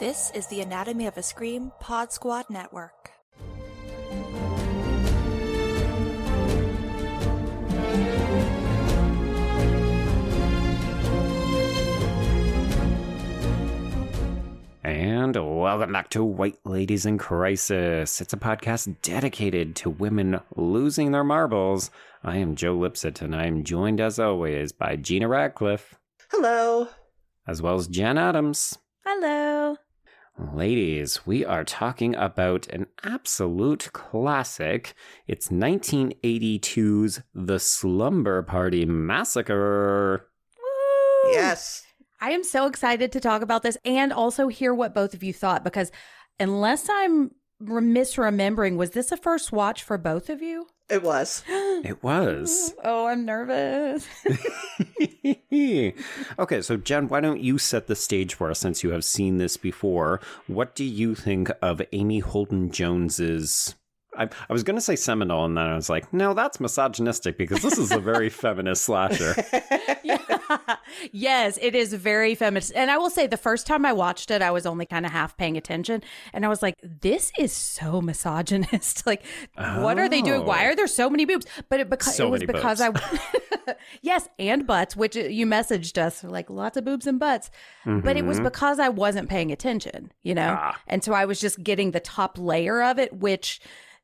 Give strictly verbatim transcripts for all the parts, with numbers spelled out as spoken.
This is the Anatomy of a Scream Pod Squad Network. And welcome back to White Ladies in Crisis. It's a podcast dedicated to women losing their marbles. I am Joe Lipsett, and I am joined, as always, by Gina Radcliffe. Hello. As well as Jen Adams. Hello. Ladies, we are talking about an absolute classic. It's nineteen eighty-two's The Slumber Party Massacre. Woo! Yes. I am so excited to talk about this and also hear what both of you thought, because unless I'm misremembering, was this a first watch for both of you? It was. It was. Oh, I'm nervous. Okay, so Jen, why don't you set the stage for us since you have seen this before? What do you think of Amy Holden Jones's... I, I was going to say seminal, and then I was like, no, that's misogynistic because this is a very feminist slasher. Yeah. Yes, it is very feminist. And I will say the first time I watched it, I was only kind of half paying attention. And I was like, this is so misogynist. Like, oh. What are they doing? Why are there so many boobs? But it, beca- so it was many because boobs. I... Yes, and butts, which you messaged us, like lots of boobs and butts. Mm-hmm. But it was because I wasn't paying attention, you know? Ah. And so I was just getting the top layer of it, which...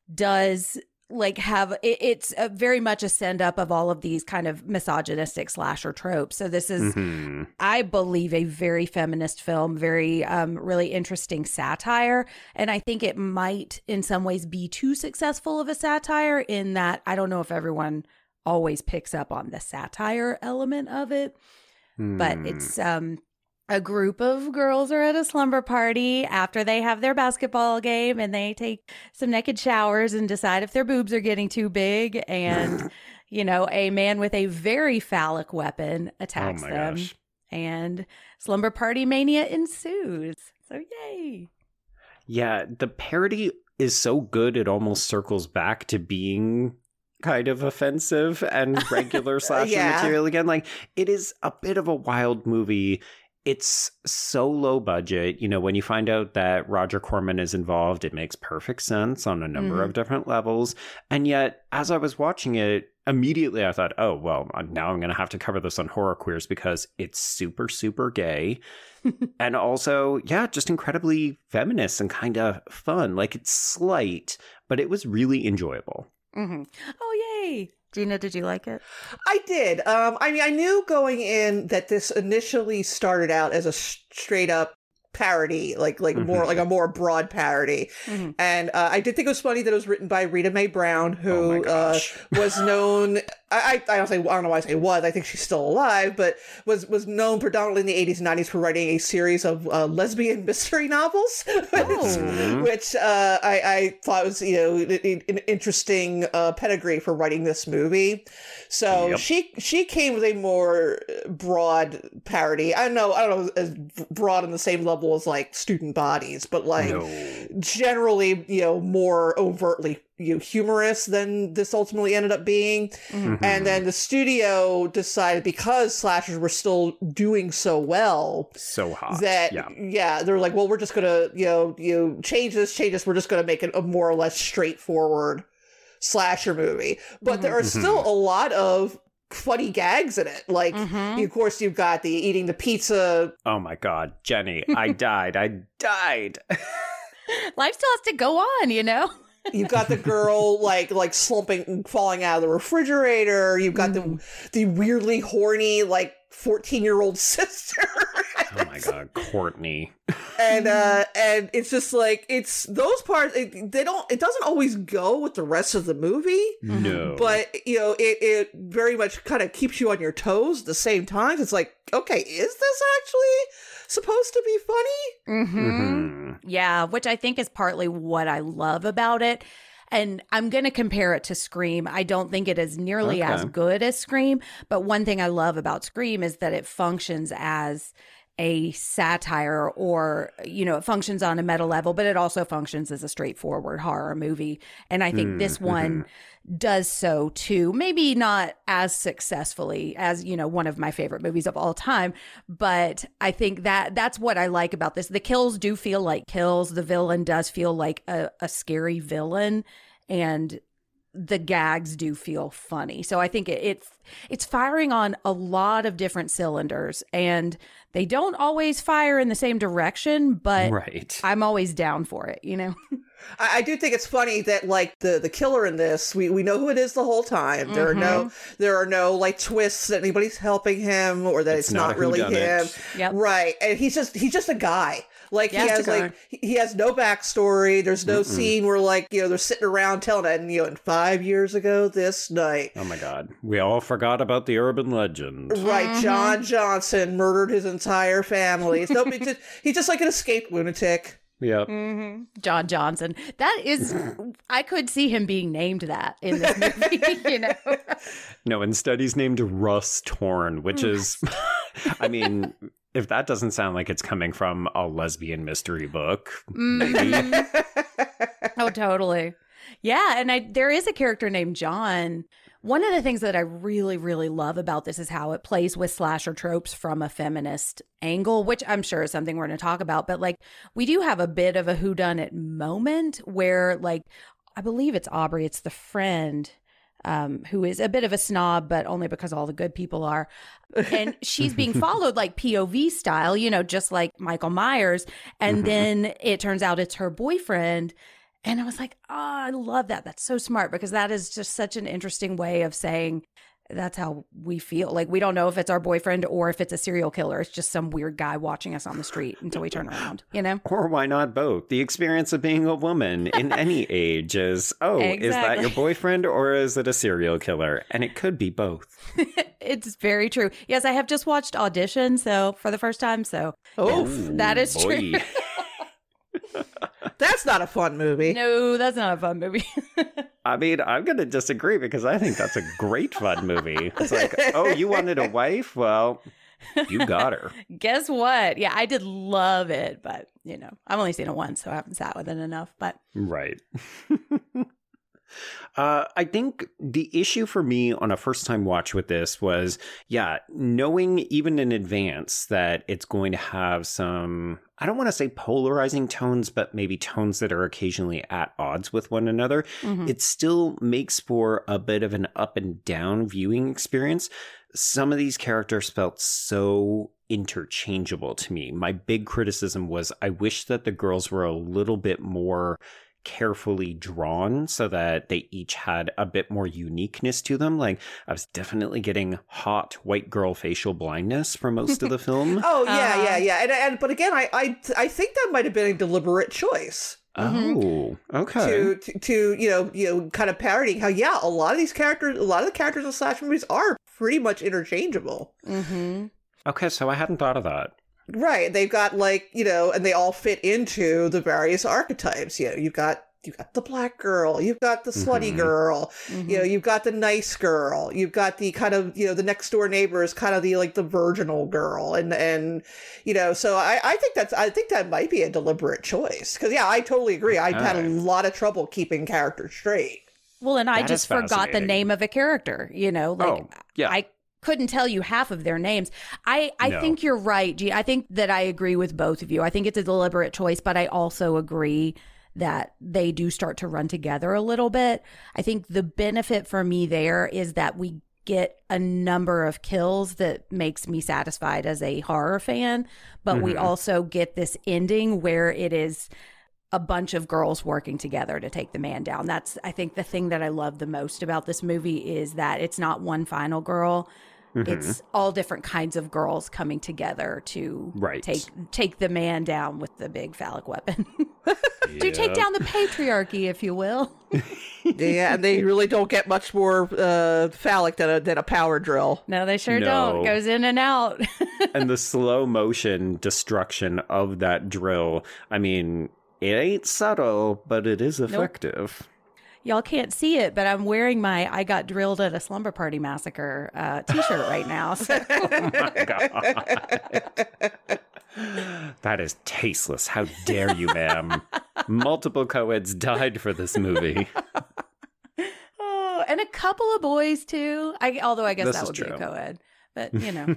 does like have it, it's a very much a send up of all of these kind of misogynistic slasher tropes. So this is, mm-hmm. I believe, a very feminist film, very um, really interesting satire. And I think it might in some ways be too successful of a satire in that I don't know if everyone always picks up on the satire element of it, mm. but it's um a group of girls are at a slumber party after they have their basketball game, and they take some naked showers and decide if their boobs are getting too big. And, you know, a man with a very phallic weapon attacks oh my them. Gosh. And slumber party mania ensues. So yay. Yeah, the parody is so good it almost circles back to being kind of offensive and regular slasher yeah. material again. Like, it is a bit of a wild movie. It's so low budget. You know, when you find out that Roger Corman is involved, it makes perfect sense on a number mm. of different levels. And yet, as I was watching it, immediately I thought, oh, well, now I'm going to have to cover this on Horror Queers because it's super, super gay. And also, yeah, just incredibly feminist and kind of fun. Like, it's slight, but it was really enjoyable. Mm-hmm. Oh, yay. Gina, did you like it? I did. Um, I mean, I knew going in that this initially started out as a sh- straight up parody, like like mm-hmm. more like a more broad parody. Mm-hmm. And uh, I did think it was funny that it was written by Rita Mae Brown, who oh uh, was known. I, I, I don't say I don't know why I say was. I think she's still alive, but was was known predominantly in the eighties and nineties for writing a series of uh, lesbian mystery novels, oh. which uh, I, I thought was you know an interesting uh, pedigree for writing this movie. So yep. she she came with a more broad parody. I don't know I don't know as broad on the same level as like Student Bodies, but like no. generally you know more overtly you know, humorous than this ultimately ended up being. Mm-hmm. And then the studio decided, because slashers were still doing so well, so hot, that yeah, yeah they're like, well, we're just gonna you know you know, change this, change this. We're just gonna make it a more or less straightforward slasher movie. But mm-hmm. there are still a lot of funny gags in it. Like, mm-hmm. of course, you've got the eating the pizza. Oh my God, Jenny, I died. I died. Life still has to go on, you know? You've got the girl like like slumping and falling out of the refrigerator. You've got mm. the the weirdly horny like fourteen year old sister. Oh my God, Courtney. And uh and it's just like it's those parts it, they don't it doesn't always go with the rest of the movie. No. But you know, it it very much kind of keeps you on your toes at the same time. It's like, okay, is this actually supposed to be funny? Mm-hmm. Mm-hmm. Yeah, which I think is partly what I love about it. And I'm going to compare it to Scream. I don't think it is nearly okay. as good as Scream. But one thing I love about Scream is that it functions as a satire or, you know, it functions on a meta level, but it also functions as a straightforward horror movie. And I think mm, this one mm-hmm. does so too. Maybe not as successfully as, you know, one of my favorite movies of all time, but I think that that's what I like about this. The kills do feel like kills. The villain does feel like a, a scary villain, and the gags do feel funny. So I think it, it it's firing on a lot of different cylinders, and they don't always fire in the same direction, but right. I'm always down for it, you know? I, I do think it's funny that, like, the, the killer in this, we, we know who it is the whole time. There mm-hmm. are no there are no like twists that anybody's helping him or that it's, it's not, not really him. Yep. Right. And he's just he's just a guy. Like yeah, he has like he has no backstory. There's no Mm-mm. scene where, like, you know, they're sitting around telling it, and, you know, and five years ago this night. Oh my God. We all forgot about the urban legend. Right. Mm-hmm. John Johnson murdered his entire family. It's no, it's just, he's just like an escaped lunatic. Yeah. Mm-hmm. John Johnson. That is, I could see him being named that in this movie, you know? No, instead he's named Russ Torn, which is, I mean, if that doesn't sound like it's coming from a lesbian mystery book, maybe. Oh, totally. Yeah, and I there is a character named John. One of the things that I really, really love about this is how it plays with slasher tropes from a feminist angle, which I'm sure is something we're going to talk about. But, like, we do have a bit of a whodunit moment where, like, I believe it's Aubrey, it's the friend, um, who is a bit of a snob, but only because all the good people are. And she's being followed, like, P O V style, you know, just like Michael Myers. And then it turns out it's her boyfriend. And I was like, oh, I love that. That's so smart, because that is just such an interesting way of saying that's how we feel. Like, we don't know if it's our boyfriend or if it's a serial killer. It's just some weird guy watching us on the street until we turn around, you know? Or why not both? The experience of being a woman in any age is, oh, exactly. Is that your boyfriend or is it a serial killer? And it could be both. It's very true. Yes, I have just watched Audition, so for the first time. So oh, yes, that is boy. true. That's not a fun movie. No, that's not a fun movie. I mean, I'm going to disagree, because I think that's a great fun movie. It's like, oh, you wanted a wife? Well, you got her. Guess what? Yeah, I did love it, but, you know, I've only seen it once, so I haven't sat with it enough. But right. Uh, I think the issue for me on a first time watch with this was, yeah, knowing even in advance that it's going to have some, I don't want to say polarizing tones, but maybe tones that are occasionally at odds with one another. Mm-hmm. It still makes for a bit of an up and down viewing experience. Some of these characters felt so interchangeable to me. My big criticism was I wish that the girls were a little bit more carefully drawn so that they each had a bit more uniqueness to them. Like, I was definitely getting hot white girl facial blindness for most of the film. Oh yeah, uh, yeah, yeah. And, and but again, I, I I think that might have been a deliberate choice. Oh, okay. To, to to you know you know kind of parodying how yeah a lot of these characters a lot of the characters in slash movies are pretty much interchangeable. Mm-hmm. Okay, so I hadn't thought of that. Right, they've got, like, you know, and they all fit into the various archetypes. You know, you've got you've got the black girl, you've got the slutty mm-hmm. girl, mm-hmm. you know, you've got the nice girl, you've got the kind of, you know, the next door neighbor is kind of the, like, the virginal girl, and and you know, so I I think that's I think that might be a deliberate choice, because yeah, I totally agree. I had a lot of trouble keeping characters straight. Well, and I that just forgot the name of a character. You know, like oh, yeah. I. couldn't tell you half of their names. I, I no. think you're right, G. I think that I agree with both of you. I think it's a deliberate choice, but I also agree that they do start to run together a little bit. I think the benefit for me there is that we get a number of kills that makes me satisfied as a horror fan, but mm-hmm. we also get this ending where it is a bunch of girls working together to take the man down. That's, I think, the thing that I love the most about this movie is that it's not one final girl. Mm-hmm. It's all different kinds of girls coming together to right. take take the man down with the big phallic weapon. To yep. take down the patriarchy, if you will. Yeah, and they really don't get much more uh, phallic than a, than a power drill. No, they sure no. don't. It goes in and out. And the slow motion destruction of that drill, I mean, it ain't subtle, but it is effective. Nope. Y'all can't see it, but I'm wearing my I Got Drilled at a Slumber Party Massacre uh, t-shirt right now. So. Oh my God. That is tasteless. How dare you, ma'am? Multiple co-eds died for this movie. Oh, and a couple of boys too. I although I guess This that is would true. be a co-ed, but you know.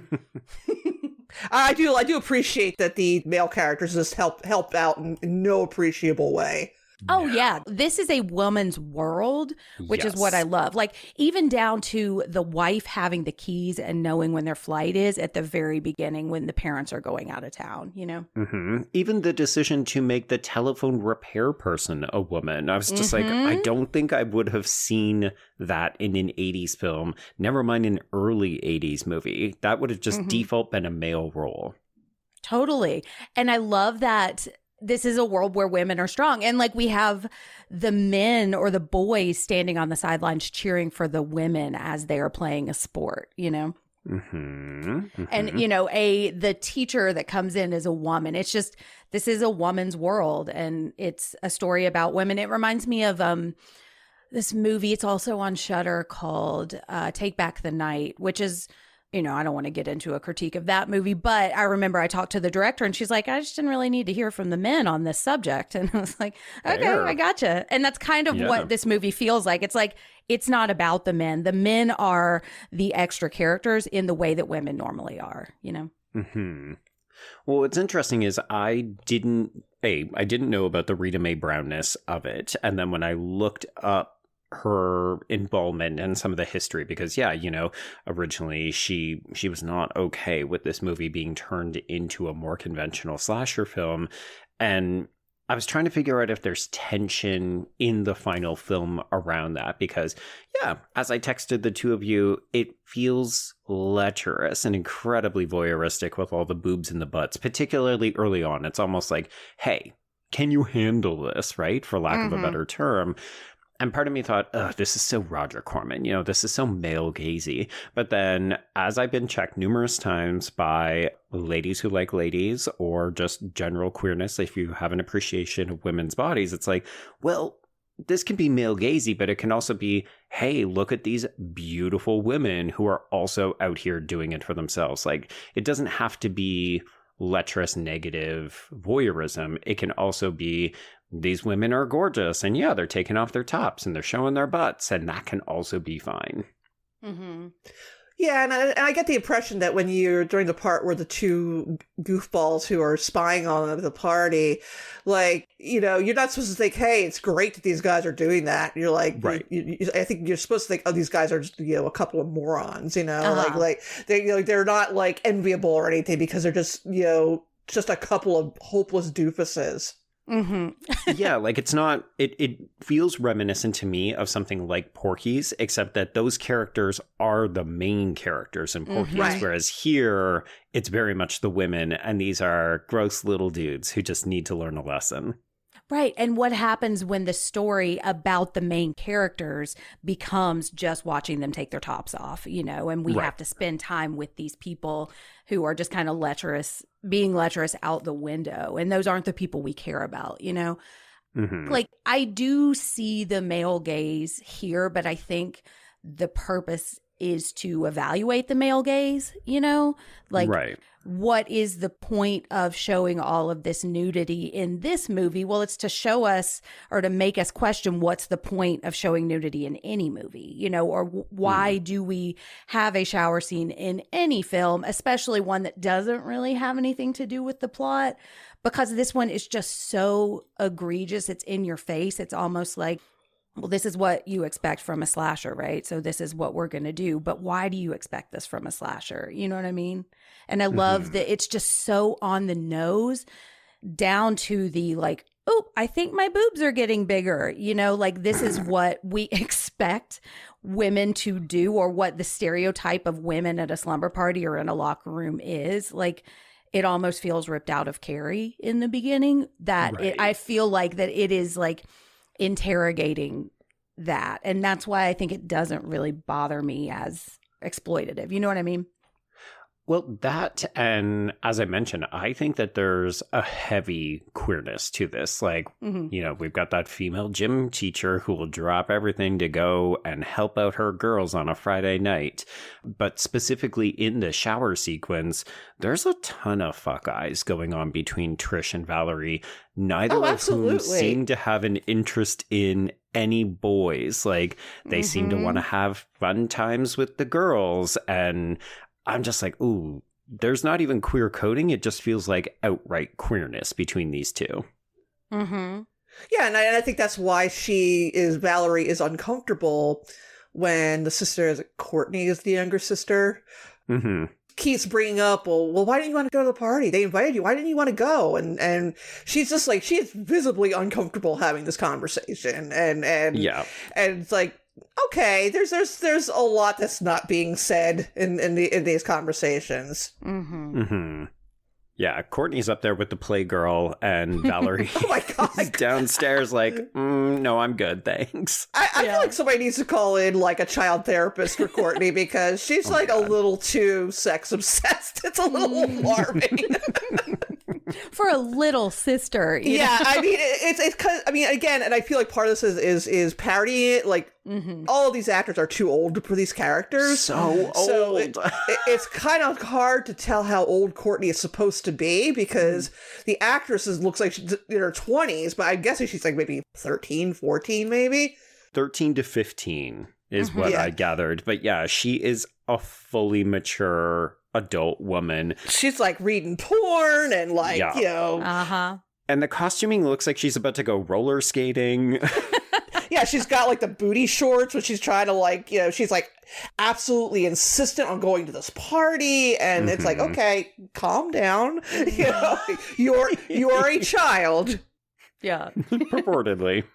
I do I do appreciate that the male characters just help help out in, in no appreciable way. Oh, yeah. This is a woman's world, which Yes. is what I love. Like, even down to the wife having the keys and knowing when their flight is at the very beginning when the parents are going out of town, you know? Mm-hmm. Even the decision to make the telephone repair person a woman. I was just Mm-hmm. like, I don't think I would have seen that in an eighties film, never mind an early eighties movie. That would have just Mm-hmm. default been a male role. Totally. And I love that this is a world where women are strong. And like we have the men or the boys standing on the sidelines cheering for the women as they are playing a sport, you know? Mm-hmm. Mm-hmm. And, you know, a the teacher that comes in is a woman. It's just, this is a woman's world. And it's a story about women. It reminds me of um this movie. It's also on Shudder called uh, Take Back the Night, which is, you know, I don't want to get into a critique of that movie, but I remember I talked to the director and she's like, I just didn't really need to hear from the men on this subject. And I was like, okay, Fair. I gotcha. And that's kind of Yeah. what this movie feels like. It's like, it's not about the men. The men are the extra characters in the way that women normally are, you know? Mm-hmm. Well, what's interesting is I didn't, A, I didn't know about the Rita Mae Brownness of it. And then when I looked up her involvement and some of the history, because yeah, you know, originally she she was not okay with this movie being turned into a more conventional slasher film, and I was trying to figure out if there's tension in the final film around that, because yeah, as I texted the two of you, it feels lecherous and incredibly voyeuristic with all the boobs and the butts, particularly early on. It's almost like, hey, can you handle this, right? For lack Mm-hmm. of a better term. And part of me thought, ugh, this is so Roger Corman, you know, this is so male gazy. But then as I've been checked numerous times by ladies who like ladies or just general queerness, if you have an appreciation of women's bodies, it's like, well, this can be male gazy, but it can also be, hey, look at these beautiful women who are also out here doing it for themselves. Like, it doesn't have to be lecherous, negative voyeurism. It can also be, these women are gorgeous, and yeah, they're taking off their tops and they're showing their butts, and that can also be fine. Mm-hmm. Yeah, and I, and I get the impression that when you're during the part where the two goofballs who are spying on the party, like, you know, you're not supposed to think, hey, it's great that these guys are doing that. You're like, Right. you, you, I think you're supposed to think, oh, these guys are just, you know, a couple of morons, you know, Uh-huh. like, like they, you know, they're not like enviable or anything because they're just, you know, just a couple of hopeless doofuses. Mm-hmm. Yeah, like it's not, it, it feels reminiscent to me of something like Porky's, except that those characters are the main characters in Porky's, Right. whereas here it's very much the women, and these are gross little dudes who just need to learn a lesson. Right. And what happens when the story about the main characters becomes just watching them take their tops off, you know, and we Right. have to spend time with these people who are just kind of lecherous, being lecherous out the window. And those aren't the people we care about, you know? Mm-hmm. Like, I do see the male gaze here, but I think the purpose is to evaluate the male gaze, you know? Like, right. what is the point of showing all of this nudity in this movie? Well, it's to show us or to make us question what's the point of showing nudity in any movie, you know, or w- why Mm. do we have a shower scene in any film, especially one that doesn't really have anything to do with the plot? Because this one is just so egregious. It's in your face. It's almost like, well, this is what you expect from a slasher, right? So this is what we're going to do. But why do you expect this from a slasher? You know what I mean? And I love Mhm. that it's just so on the nose down to the like, oh, I think my boobs are getting bigger. You know, like this is what we expect women to do, or what the stereotype of women at a slumber party or in a locker room is. Like, it almost feels ripped out of Carrie in the beginning. That it, Right. I feel like that it is like interrogating that. And that's why I think it doesn't really bother me as exploitative. You know what I mean? Well, that, and as I mentioned, I think that there's a heavy queerness to this. Like, mm-hmm. you know, we've got that female gym teacher who will drop everything to go and help out her girls on a Friday night. But specifically in the shower sequence, there's a ton of fuck eyes going on between Trish and Valerie, neither oh, of absolutely. whom seem to have an interest in any boys. Like, they mm-hmm. seem to want to have fun times with the girls, and I'm just like, ooh, there's not even queer coding. It just feels like outright queerness between these two. Mm-hmm. Yeah, and I, and I think that's why she is, Valerie is uncomfortable when the sister, is Courtney is the younger sister, mm-hmm. keeps bringing up, well, well, why didn't you want to go to the party? They invited you. Why didn't you want to go? And and she's just like, she is visibly uncomfortable having this conversation. And, and, yeah. and it's like, okay, there's there's there's a lot that's not being said in in, the, in these conversations. Mm-hmm. Mm-hmm. Yeah, Courtney's up there with the playgirl, and Valerie oh my God. is downstairs like, mm, no, I'm good, thanks. I, I yeah. feel like somebody needs to call in like a child therapist for Courtney because she's oh like God. a little too sex obsessed. It's a little alarming. For a little sister. You yeah, know? I mean, it, it's it's because I mean, again, and I feel like part of this is is, is parodying it. Like mm-hmm. all of these actors are too old for these characters, so old. So it, it, it's kind of hard to tell how old Courtney is supposed to be because mm-hmm. the actress is, looks like she's in her twenties, but I'm guessing she's like maybe thirteen, fourteen, maybe thirteen to fifteen is mm-hmm. what yeah. I gathered. But yeah, she is a fully mature adult woman. She's like reading porn and like, yeah. you know. Uh-huh. And the costuming looks like she's about to go roller skating. Yeah, she's got like the booty shorts, which she's trying to like, you know, she's like absolutely insistent on going to this party. And mm-hmm. it's like, okay, calm down. You know, you're, you're a child. Yeah. Purportedly.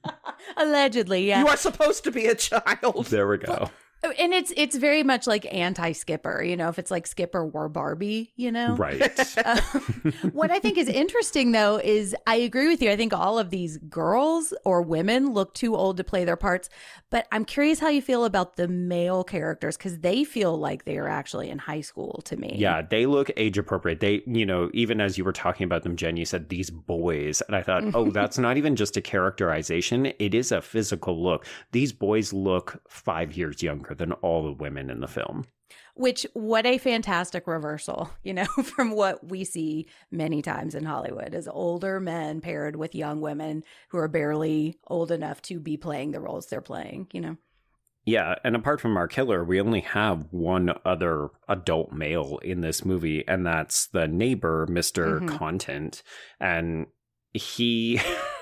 Allegedly, yeah. You are supposed to be a child. There we go. And it's it's very much like anti-Skipper, you know, if it's like Skipper wore Barbie, you know? Right. uh, what I think is interesting, though, is I agree with you. I think all of these girls or women look too old to play their parts. But I'm curious how you feel about the male characters because they feel like they are actually in high school to me. Yeah, they look age appropriate. They, you know, even as you were talking about them, Jen, you said these boys. And I thought, oh, that's not even just a characterization. It is a physical look. These boys look five years younger than all the women in the film. Which, what a fantastic reversal, you know, from what we see many times in Hollywood is older men paired with young women who are barely old enough to be playing the roles they're playing, you know? Yeah, and apart from our killer, we only have one other adult male in this movie, and that's the neighbor, Mister Mm-hmm. Content. And he...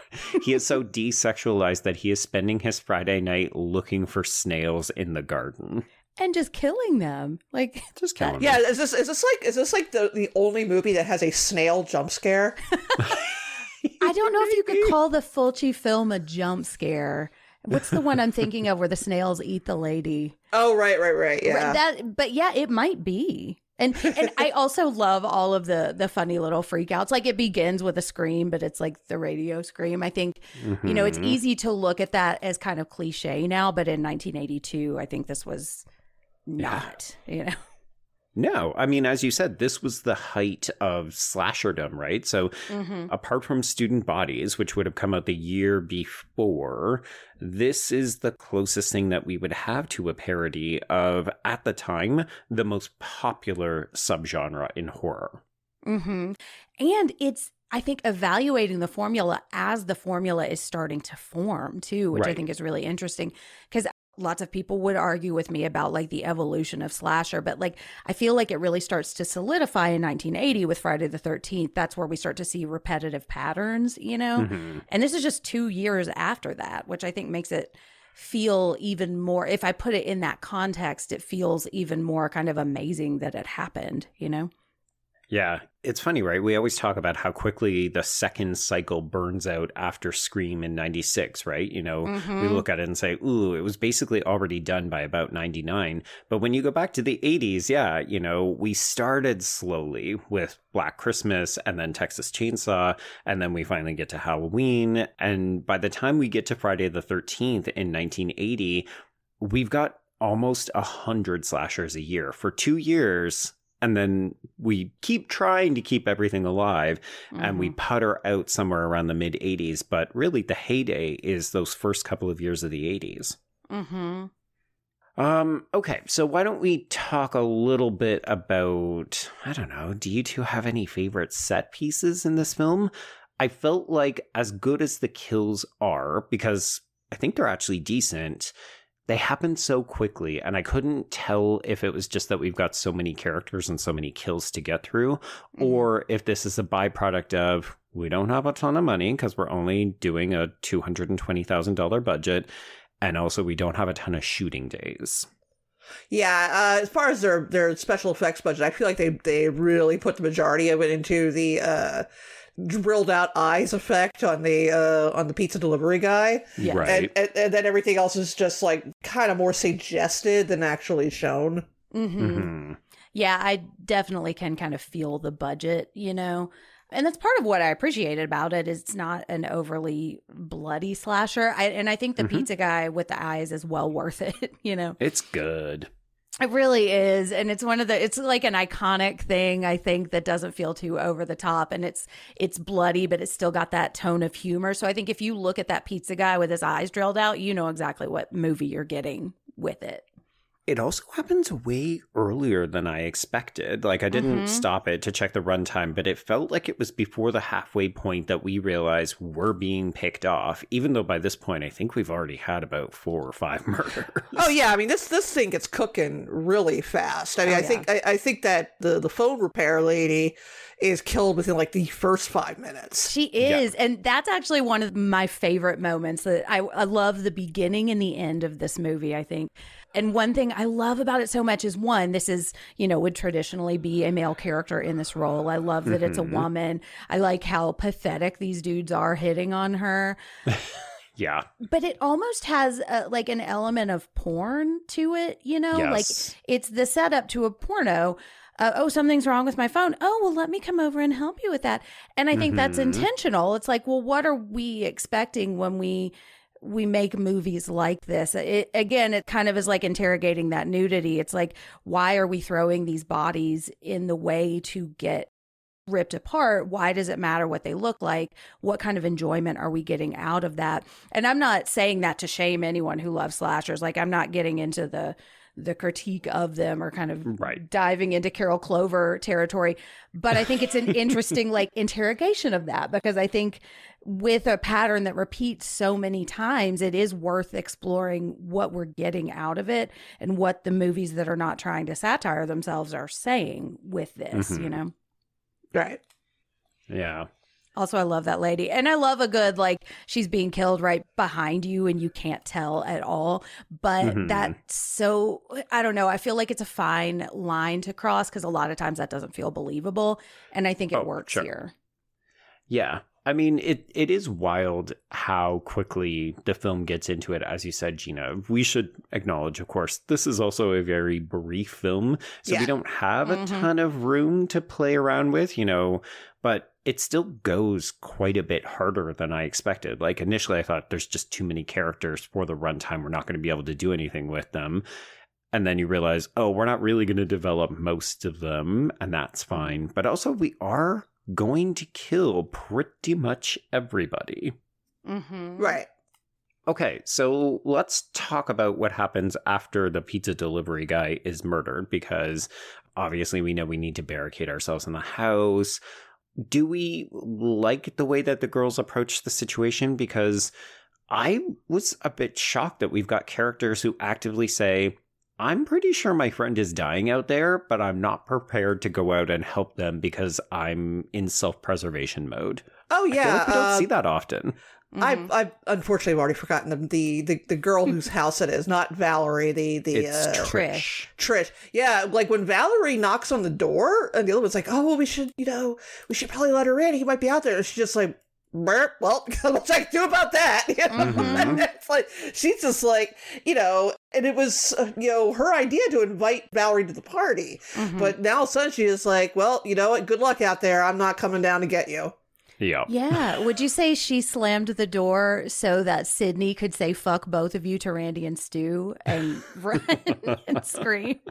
he is so desexualized that he is spending his Friday night looking for snails in the garden. And just killing them. Like just killing them. Yeah, is this is this like is this like the, the only movie that has a snail jump scare? I don't know if you could call the Fulci film a jump scare. What's the one I'm thinking of where the snails eat the lady? Oh, right, right, right. Yeah. That, but yeah, it might be. And and I also love all of the the funny little freakouts. Like it begins with a scream, but it's like the radio scream. I think, mm-hmm. you know, it's easy to look at that as kind of cliche now, but in nineteen eighty-two, I think this was not, yeah. you know. No, I mean, as you said, this was the height of slasherdom, right? So mm-hmm. apart from Student Bodies, which would have come out the year before, this is the closest thing that we would have to a parody of, at the time, the most popular subgenre in horror. Mm-hmm. And it's, I think, evaluating the formula as the formula is starting to form, too, which right. I think is really interesting. Because lots of people would argue with me about like the evolution of slasher, but like I feel like it really starts to solidify in nineteen eighty with Friday the thirteenth. That's where we start to see repetitive patterns, you know? Mm-hmm. And this is just two years after that, which I think makes it feel even more, if I put it in that context, it feels even more kind of amazing that it happened, you know? Yeah, it's funny, right? We always talk about how quickly the second cycle burns out after Scream in ninety-six, right? You know, mm-hmm. we look at it and say, ooh, it was basically already done by about ninety-nine. But when you go back to the eighties, yeah, you know, we started slowly with Black Christmas and then Texas Chainsaw, and then we finally get to Halloween. And by the time we get to Friday the thirteenth in nineteen eighty, we've got almost a hundred slashers a year. For two years, And then we keep trying to keep everything alive, mm-hmm. and we putter out somewhere around the mid eighties. But really, the heyday is those first couple of years of the eighties. Mm-hmm. Um, okay, so why don't we talk a little bit about, I don't know, do you two have any favorite set pieces in this film? I felt like as good as the kills are, because I think they're actually decent, they happened so quickly, and I couldn't tell if it was just that we've got so many characters and so many kills to get through, mm-hmm. or if this is a byproduct of, we don't have a ton of money because we're only doing a two hundred twenty thousand dollars budget, and also we don't have a ton of shooting days. Yeah, uh, as far as their, their special effects budget, I feel like they, they really put the majority of it into the uh, drilled out eyes effect on the uh, on the pizza delivery guy. Yeah. Right. And, and, and then everything else is just like kind of more suggested than actually shown. Mm-hmm. Mm-hmm. Yeah, I definitely can kind of feel the budget, you know. And that's part of what I appreciated about it is it's not an overly bloody slasher. I, and I think the mm-hmm. pizza guy with the eyes is well worth it, you know. It's good. It really is. And it's one of the, it's like an iconic thing, I think, that doesn't feel too over the top. And it's, it's bloody, but it's still got that tone of humor. So I think if you look at that pizza guy with his eyes drilled out, you know exactly what movie you're getting with it. It also happens way earlier than I expected. Like, I didn't mm-hmm. stop it to check the runtime, but it felt like it was before the halfway point that we realized we're being picked off, even though by this point, I think we've already had about four or five murders. Oh, yeah. I mean, this this thing gets cooking really fast. I mean, oh, I yeah. think I, I think that the, the phone repair lady is killed within, like, the first five minutes. She is. Yeah. And that's actually one of my favorite moments. That I, I love the beginning and the end of this movie, I think. And one thing I love about it so much is, one, this is, you know, would traditionally be a male character in this role. I love that mm-hmm. it's a woman. I like how pathetic these dudes are hitting on her. Yeah. But it almost has a, like an element of porn to it, you know? Yes. Like it's the setup to a porno. Uh, oh, something's wrong with my phone. Oh, well, let me come over and help you with that. And I think mm-hmm. that's intentional. It's like, well, what are we expecting when we... we make movies like this? It, again, it kind of is like interrogating that nudity. It's like, why are we throwing these bodies in the way to get ripped apart? Why does it matter what they look like? What kind of enjoyment are we getting out of that? And I'm not saying that to shame anyone who loves slashers. Like, I'm not getting into the the critique of them or kind of right. diving into Carol Clover territory. But I think it's an interesting like interrogation of that, because I think with a pattern that repeats so many times, it is worth exploring what we're getting out of it and what the movies that are not trying to satire themselves are saying with this, mm-hmm. you know? Right. Yeah. Also, I love that lady. And I love a good, like, she's being killed right behind you and you can't tell at all. But mm-hmm. that's so, I don't know. I feel like it's a fine line to cross because a lot of times that doesn't feel believable. And I think it oh, works sure. here. Yeah. I mean, it it is wild how quickly the film gets into it, as you said, Gina. We should acknowledge, of course, this is also a very brief film, so yeah. we don't have a mm-hmm. ton of room to play around with, you know, but it still goes quite a bit harder than I expected. Like, initially I thought there's just too many characters for the runtime. We're not going to be able to do anything with them. And then you realize, oh, we're not really going to develop most of them, and that's fine. But also, we are going to kill pretty much everybody. Mm-hmm. Right. Okay, so let's talk about what happens after the pizza delivery guy is murdered, because obviously we know we need to barricade ourselves in the house. Do we like the way that the girls approach the situation? Because I was a bit shocked that we've got characters who actively say, I'm pretty sure my friend is dying out there, but I'm not prepared to go out and help them because I'm in self-preservation mode. Oh, yeah. I feel like we don't uh, see that often. Mm-hmm. I've, I've unfortunately I've already forgotten the, the, the, the girl whose house it is, not Valerie, the, the, it's uh, Trish. Trish. Yeah. Like when Valerie knocks on the door and the other one's like, oh, well, we should, you know, we should probably let her in. He might be out there. And she's just like, well, what's I do about that? You know? Mm-hmm. It's like, she's just like, you know, and it was, uh, you know, her idea to invite Valerie to the party. Mm-hmm. But now all of a sudden she is like, well, you know what? Good luck out there. I'm not coming down to get you. Yeah. Yeah. Would you say she slammed the door so that Sydney could say, fuck both of you to Randy and Stu and run and scream?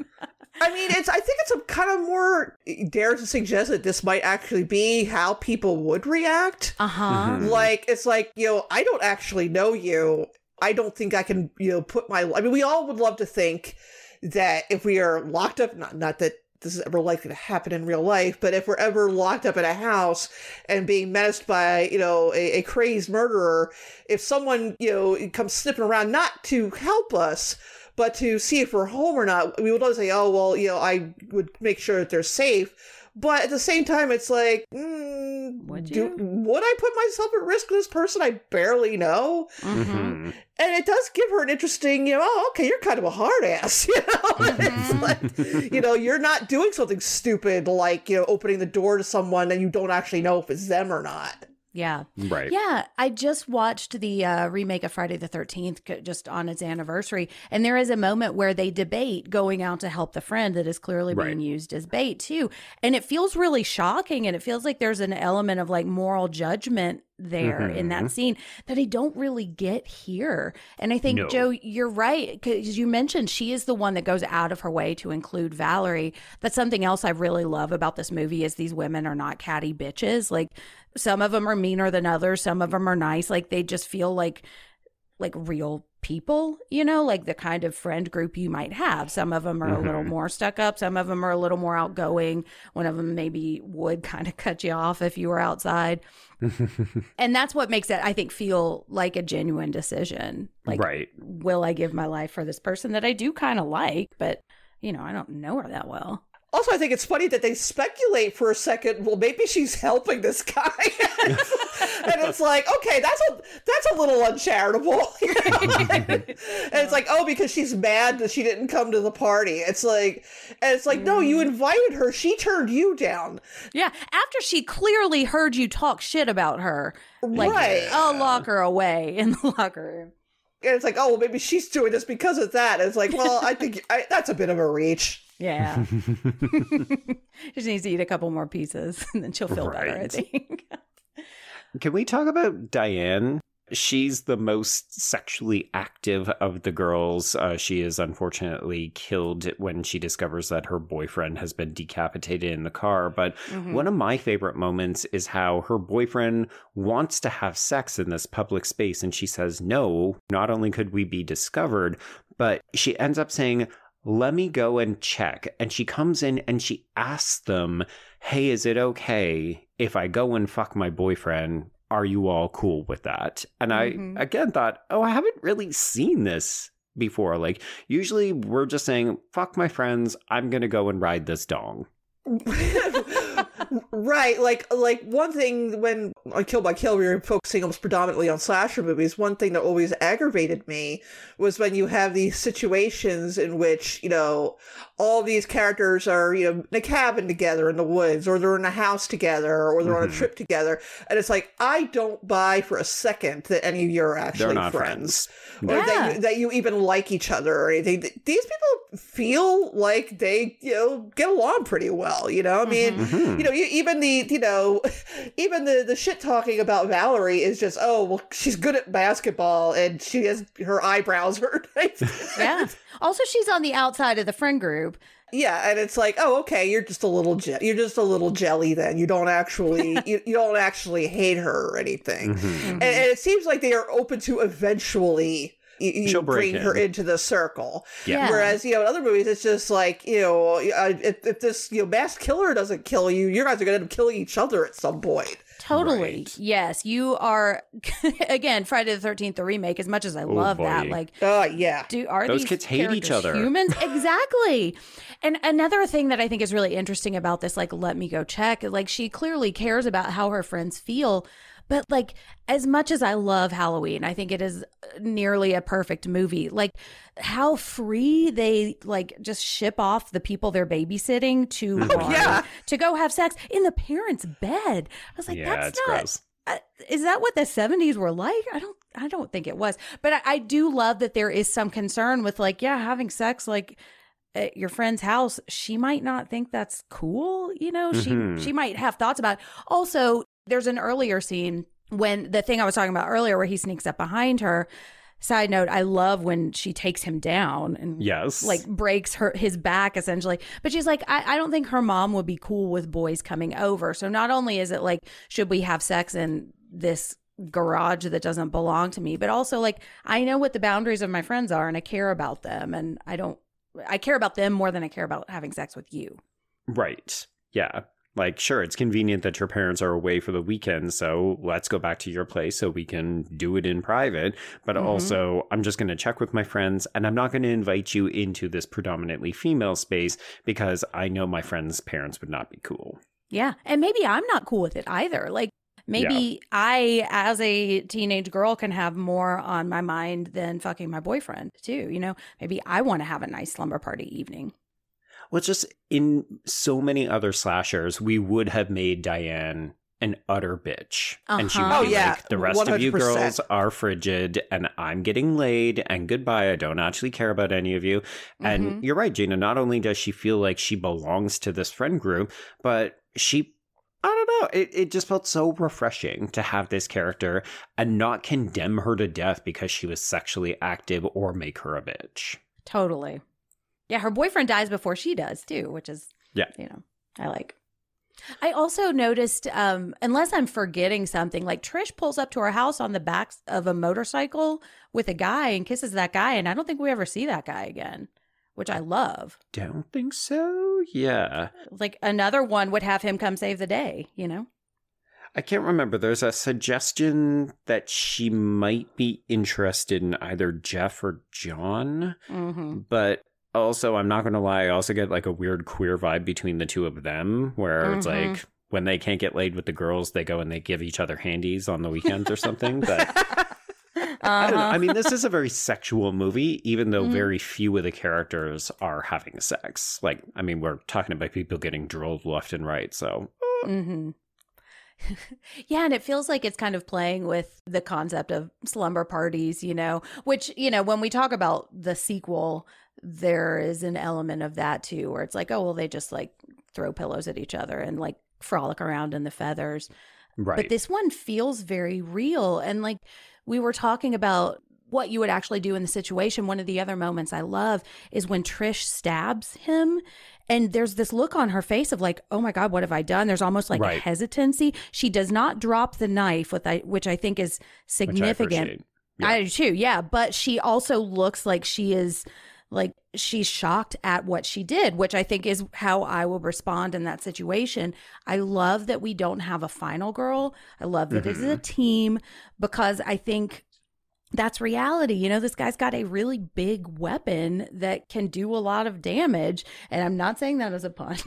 I mean, it's. I think it's a kind of more dare to suggest that this might actually be how people would react. Uh huh. Mm-hmm. Like, it's like, you know, I don't actually know you. I don't think I can, you know, put my. I mean, we all would love to think that if we are locked up, not not that this is ever likely to happen in real life, but if we're ever locked up in a house and being menaced by, you know, a, a crazed murderer, if someone, you know, comes sniffing around, not to help us, but to see if we're home or not, we would always say, oh, well, you know, I would make sure that they're safe. But at the same time, it's like, mm, would, do, would I put myself at risk with this person I barely know? Mm-hmm. And it does give her an interesting, you know, oh, okay, you're kind of a hard ass, you know? Mm-hmm. It's like, you know, you're not doing something stupid like, you know, opening the door to someone and you don't actually know if it's them or not. Yeah. Right. Yeah. I just watched the uh, remake of Friday the thirteenth just on its anniversary. And there is a moment where they debate going out to help the friend that is clearly Right. being used as bait, too. And it feels really shocking. And it feels like there's an element of like moral judgment there Mm-hmm. in that scene that I don't really get here. And I think, No. Joe, you're right. Because you mentioned she is the one that goes out of her way to include Valerie. That's something else I really love about this movie is these women are not catty bitches. Like, some of them are meaner than others. Some of them are nice. Like, they just feel like like real people, you know, like the kind of friend group you might have. Some of them are Mm-hmm. a little more stuck up. Some of them are a little more outgoing. One of them maybe would kind of cut you off if you were outside. And that's what makes it, I think, feel like a genuine decision. Like, Right. will I give my life for this person that I do kind of like, but, you know, I don't know her that well. Also, I think it's funny that they speculate for a second, well, maybe she's helping this guy. And it's like, okay, that's a that's a little uncharitable. You know? And it's like, oh, because she's mad that she didn't come to the party. It's like, and it's like, no, you invited her. She turned you down. Yeah, after she clearly heard you talk shit about her. Like, Right. I'll lock her away in the locker room. And it's like, oh, well, maybe she's doing this because of that. And it's like, well, I think I, that's a bit of a reach. Yeah. Just needs to eat a couple more pieces and then she'll feel better, I Right. think. Can we talk about Diane? She's the most sexually active of the girls. Uh, she is unfortunately killed when she discovers that her boyfriend has been decapitated in the car. But Mhm. one of my favorite moments is how her boyfriend wants to have sex in this public space. And she says, no, not only could we be discovered, but she ends up saying, let me go and check. And she comes in and she asks them, hey, is it okay if I go and fuck my boyfriend? Are you all cool with that? And Mhm. I, again, thought, oh, I haven't really seen this before. Like, usually we're just saying, fuck my friends, I'm going to go and ride this dong. Right, like like one thing when on Kill by Kill we were focusing almost predominantly on slasher movies, one thing that always aggravated me was when you have these situations in which, you know, all these characters are, you know, in a cabin together in the woods, or they're in a house together, or they're Mhm. on a trip together, and it's like, I don't buy for a second that any of you are actually They're not friends. friends. Or Yeah. that, you, that you even like each other or anything. These people feel like they, you know, get along pretty well, you know? I mean, Mhm. you know, you, even the, you know, even the, the shit talking about Valerie is just, oh, well, she's good at basketball and she has her eyebrows are nice. Yeah. Also, she's on the outside of the friend group. Yeah, and it's like, oh, okay, you're just a little je- you're just a little jelly then. You don't actually you, you don't actually hate her or anything. Mhm. And, and it seems like they are open to eventually you, you She'll break bring her in. into the circle. Yeah. Whereas, you know, in other movies, it's just like, you know, uh, if, if this, you know, mass killer doesn't kill you, you guys are going to end up killing each other at some point. Totally. Right. Yes. You are, again, Friday the thirteenth, the remake, as much as I love that, boy. like, Oh, yeah. do are Those these kids hate each characters other. humans? Exactly. And another thing that I think is really interesting about this, like, let me go check, like, she clearly cares about how her friends feel. But, like, as much as I love Halloween, I think it is nearly a perfect movie. Like, how free they, like, just ship off the people they're babysitting to, Oh, yeah. to go have sex in the parents' bed. I was like, yeah, that's it's not. gross. Uh, is that what the seventies were like? I don't I don't think it was. But I, I do love that there is some concern with, like, yeah, having sex like at your friend's house. She might not think that's cool, you know. Mhm. She she might have thoughts about it. Also, there's an earlier scene when the thing I was talking about earlier where he sneaks up behind her. Side note, I love when she takes him down and yes. like breaks her his back essentially. But she's like, I, I don't think her mom would be cool with boys coming over. So not only is it like, should we have sex in this garage that doesn't belong to me, but also like, I know what the boundaries of my friends are and I care about them. And I don't, I care about them more than I care about having sex with you. Right. Yeah. Like, sure, it's convenient that your parents are away for the weekend, so let's go back to your place so we can do it in private. But mm-hmm. also, I'm just going to check with my friends, and I'm not going to invite you into this predominantly female space because I know my friends' parents would not be cool. Yeah, and maybe I'm not cool with it either. Like, maybe yeah. I, as a teenage girl, can have more on my mind than fucking my boyfriend, too. You know, maybe I want to have a nice slumber party evening. Well, it's just in so many other slashers, we would have made Diane an utter bitch. Uh-huh. And she would oh, be yeah. like, the rest one hundred percent. of you girls are frigid and I'm getting laid and goodbye. I don't actually care about any of you. Mm-hmm. And you're right, Gina. Not only does she feel like she belongs to this friend group, but she... I don't know. It it just felt so refreshing to have this character and not condemn her to death because she was sexually active or make her a bitch. Totally. Yeah, her boyfriend dies before she does, too, which is, yeah. you know, I like. I also noticed, um, unless I'm forgetting something, like Trish pulls up to her house on the back of a motorcycle with a guy and kisses that guy. And I don't think we ever see that guy again, which I love. Don't think so. Yeah. Like another one would have him come save the day, you know? I can't remember. There's a suggestion that she might be interested in either Jeff or John, mm-hmm. but... Also, I'm not going to lie, I also get like a weird queer vibe between the two of them where mm-hmm. it's like when they can't get laid with the girls, they go and they give each other handies on the weekends or something. But uh-huh. I don't know. I mean, this is a very sexual movie, even though mm-hmm. very few of the characters are having sex. Like, I mean, we're talking about people getting drilled left and right. So, mm-hmm. Yeah, and it feels like it's kind of playing with the concept of slumber parties, you know, which, you know, when we talk about the sequel, there is an element of that too, where it's like, oh, well, they just like throw pillows at each other and like frolic around in the feathers. Right. But this one feels very real. And like we were talking about what you would actually do in the situation. One of the other moments I love is when Trish stabs him and there's this look on her face of like, oh my God, what have I done? There's almost like right. a hesitancy. She does not drop the knife, with I, which I think is significant. I, yeah. I do too. Yeah. But she also looks like she is like she's shocked at what she did, which I think is how I will respond in that situation. I love that we don't have a final girl. I love that mm-hmm. it is a team because I think that's reality. You know, this guy's got a really big weapon that can do a lot of damage. And I'm not saying that as a pun,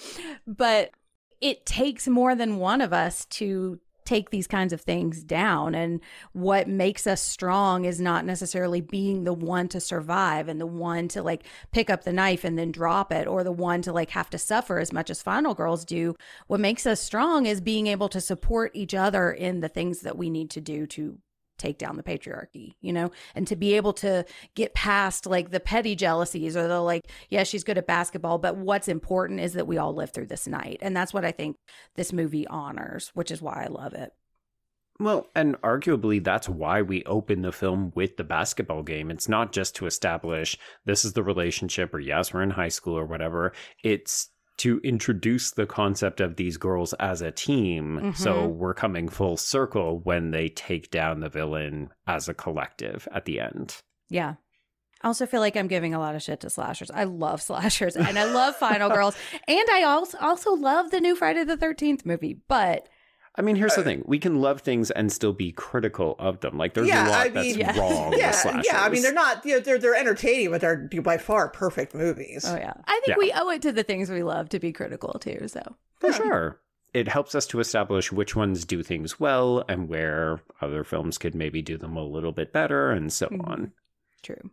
but it takes more than one of us to take these kinds of things down. And what makes us strong is not necessarily being the one to survive and the one to like pick up the knife and then drop it, or the one to like have to suffer as much as final girls do. What makes us strong is being able to support each other in the things that we need to do to take down the patriarchy, you know, and to be able to get past like the petty jealousies or the like, yeah, she's good at basketball, but what's important is that we all live through this night. And that's what I think this movie honors, which is why I love it. Well, and arguably that's why we open the film with the basketball game. It's not just to establish this is the relationship or yes, we're in high school or whatever. It's to introduce the concept of these girls as a team. Mm-hmm. So we're coming full circle when they take down the villain as a collective at the end. Yeah. I also feel like I'm giving a lot of shit to slashers. I love slashers and I love Final Girls. And I also also love the new Friday the thirteenth movie. But I mean, here's the thing. We can love things and still be critical of them. Like, there's yeah, a lot I that's mean, yeah. wrong yeah, with slashers. Yeah, I mean, they're not, you know, they're, they're entertaining, but they're by far perfect movies. Oh, yeah. I think yeah. we owe it to the things we love to be critical, too, so. For yeah. sure. It helps us to establish which ones do things well and where other films could maybe do them a little bit better and so mm-hmm. on. True.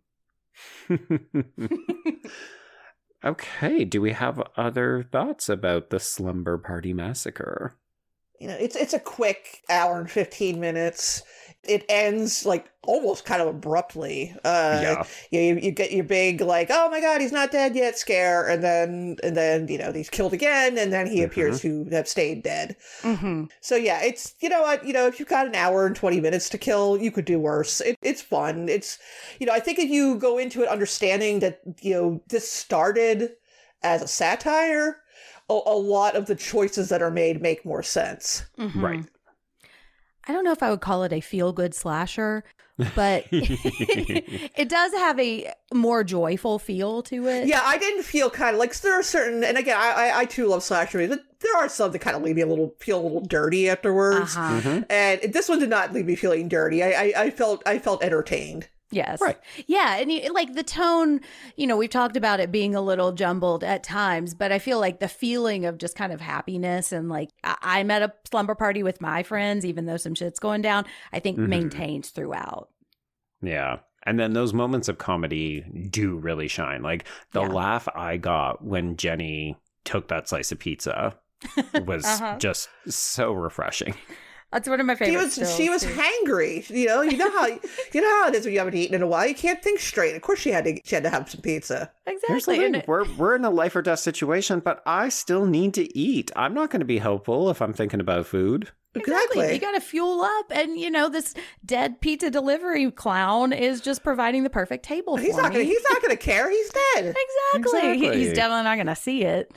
Okay, do we have other thoughts about the Slumber Party Massacre? You know, it's it's a quick hour and fifteen minutes. It ends like almost kind of abruptly. Uh, yeah. You, you get your big like, oh my god, he's not dead yet scare, and then and then you know he's killed again, and then he mm-hmm. appears to have stayed dead. Mm-hmm. So yeah, it's you know what you know if you've got an hour and twenty minutes to kill, you could do worse. It, it's fun. It's you know I think if you go into it understanding that you know this started as a satire, a, a lot of the choices that are made make more sense. Mm-hmm. Right. I don't know if I would call it a feel-good slasher, but it does have a more joyful feel to it. Yeah, I didn't feel kind of like there are certain, and again, I I, I too love slasher movies. There are some that kind of leave me a little feel a little dirty afterwards, uh-huh. mm-hmm. and this one did not leave me feeling dirty. I I, I felt I felt entertained. Yes. Right. Yeah. And you, like the tone, you know, we've talked about it being a little jumbled at times, but I feel like the feeling of just kind of happiness and like I- I'm at a slumber party with my friends, even though some shit's going down, I think mm-hmm. maintains throughout. Yeah. And then those moments of comedy do really shine. Like the yeah. laugh I got when Jenny took that slice of pizza was uh-huh. just so refreshing. That's one of my favorites. She was she was too. hangry. You know, you know how you know how it is when you haven't eaten in a while. You can't think straight. Of course, she had to she had to have some pizza. Exactly. And it, we're we're in a life or death situation, but I still need to eat. I'm not going to be helpful if I'm thinking about food. Exactly. Exactly. You got to fuel up, and you know this dead pizza delivery clown is just providing the perfect table he's for not me. Gonna, he's not going to care. He's dead. Exactly. exactly. He, he's definitely not going to see it.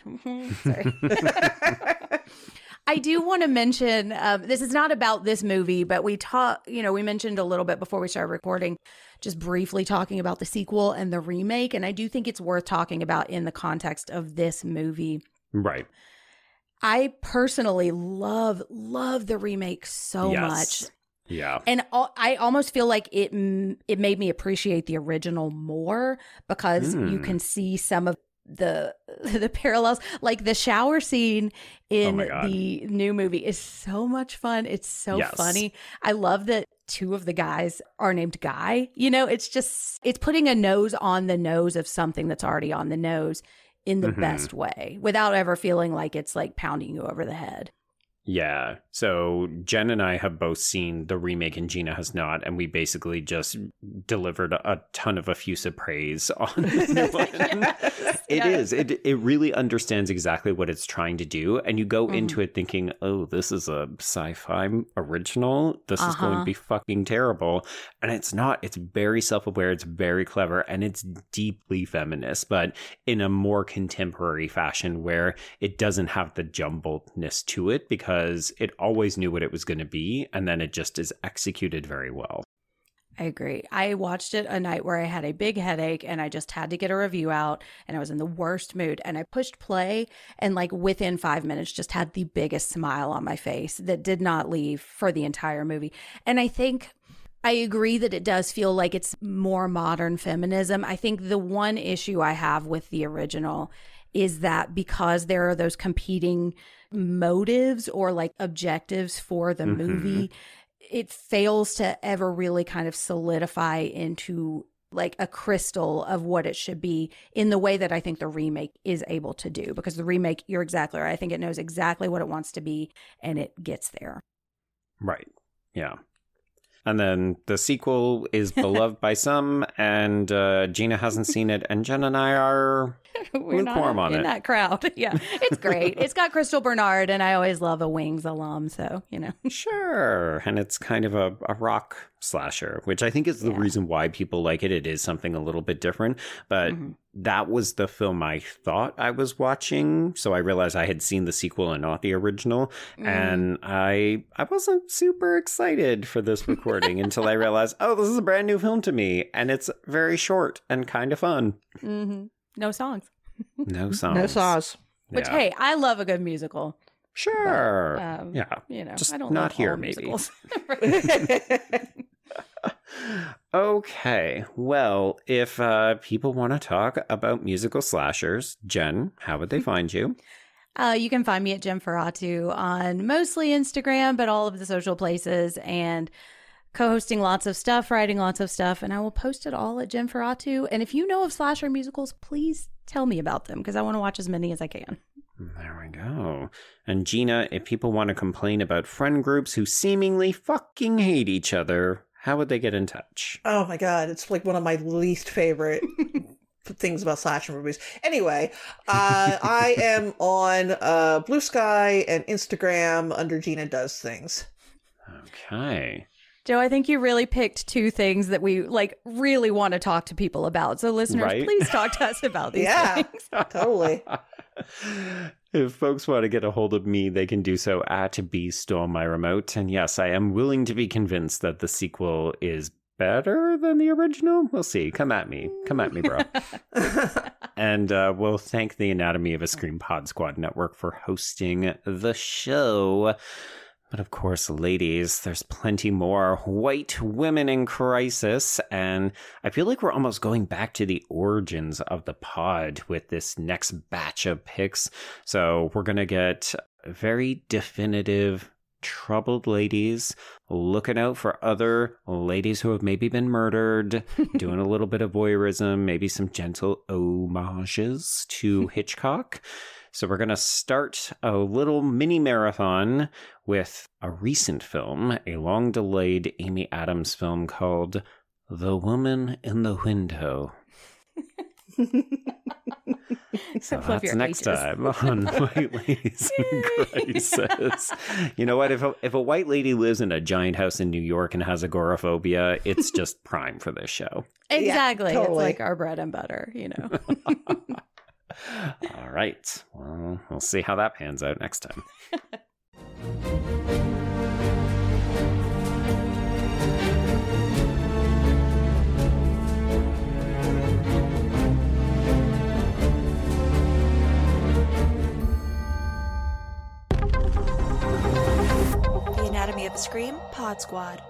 Sorry. I do want to mention, um, this is not about this movie, but we talk, you know, we mentioned a little bit before we started recording, just briefly talking about the sequel and the remake. And I do think it's worth talking about in the context of this movie. Right. I personally love, love the remake so yes. much. Yeah. And al- I almost feel like it, it made me appreciate the original more because mm. you can see some of the the parallels. Like the shower scene in oh the new movie is so much fun. It's so yes. funny. I love that two of the guys are named Guy. You know, it's just it's putting a nose on the nose of something that's already on the nose in the mm-hmm. best way without ever feeling like it's like pounding you over the head. Yeah. So Jen and I have both seen the remake and Gina has not. And we basically just delivered a ton of effusive praise on the new one. yes, it yes. is. It, it really understands exactly what it's trying to do. And you go mm-hmm. into it thinking, oh, this is a sci-fi original. This uh-huh. is going to be fucking terrible. And it's not. It's very self-aware. It's very clever. And it's deeply feminist, but in a more contemporary fashion where it doesn't have the jumbledness to it because Because it always knew what it was going to be, and then it just is executed very well. I agree. I watched it a night where I had a big headache, and I just had to get a review out, and I was in the worst mood, and I pushed play, and like within five minutes, just had the biggest smile on my face that did not leave for the entire movie. And I think I agree that it does feel like it's more modern feminism. I think the one issue I have with the original is that because there are those competing motives or like objectives for the mm-hmm. movie, it fails to ever really kind of solidify into like a crystal of what it should be in the way that I think the remake is able to do. Because the remake, you're exactly right. I think it knows exactly what it wants to be and it gets there. Right. Yeah. And then the sequel is beloved by some, and uh, Gina hasn't seen it, and Jen and I are We're lukewarm not on in it. that crowd. Yeah, it's great. It's got Crystal Bernard, and I always love a Wings alum, so, you know. Sure. And it's kind of a, a rock slasher, which I think is the yeah. reason why people like it. It is something a little bit different, but mm-hmm. that was the film I thought I was watching. So I realized I had seen the sequel and not the original. Mm. And I I wasn't super excited for this recording until I realized, oh, this is a brand new film to me. And it's very short and kind of fun. Mm-hmm. No songs. No songs. No songs. Which, yeah. hey, I love a good musical. Sure. But, um, yeah. You know, just I don't not love here, all maybe. musicals. Okay, well, if uh, people want to talk about musical slashers, Jen, how would they find you? Uh, you can find me at Jen Ferratu on mostly Instagram, but all of the social places, and co-hosting lots of stuff, writing lots of stuff, and I will post it all at Jen Ferratu. And if you know of slasher musicals, please tell me about them because I want to watch as many as I can. There we go. And Gina, if people want to complain about friend groups who seemingly fucking hate each other, how would they get in touch? Oh my god, it's like one of my least favorite things about slasher movies. Anyway, uh, I am on uh, Blue Sky and Instagram under Gina Does Things. Okay. Joe, I think you really picked two things that we like really want to talk to people about. So listeners, right? please talk to us about these yeah, things. Totally. If folks want to get a hold of me, they can do so at B Stole My Remote. And yes, I am willing to be convinced that the sequel is better than the original. We'll see. Come at me. Come at me, bro. And uh, we'll thank the Anatomy of a Scream Pod Squad Network for hosting the show. But of course, ladies, there's plenty more White Women in Crisis, and I feel like we're almost going back to the origins of the pod with this next batch of picks. So we're going to get very definitive troubled ladies looking out for other ladies who have maybe been murdered, doing a little bit of voyeurism, maybe some gentle homages to Hitchcock. So we're going to start a little mini marathon with a recent film, a long-delayed Amy Adams film called The Woman in the Window. So that's next ages. time on White Ladies in Crisis. You know what? If a, if a white lady lives in a giant house in New York and has agoraphobia, it's just prime for this show. Exactly. Yeah, totally. It's like our bread and butter, you know. All right. Well, we'll see how that pans out next time. The Anatomy of a Scream Pod Squad.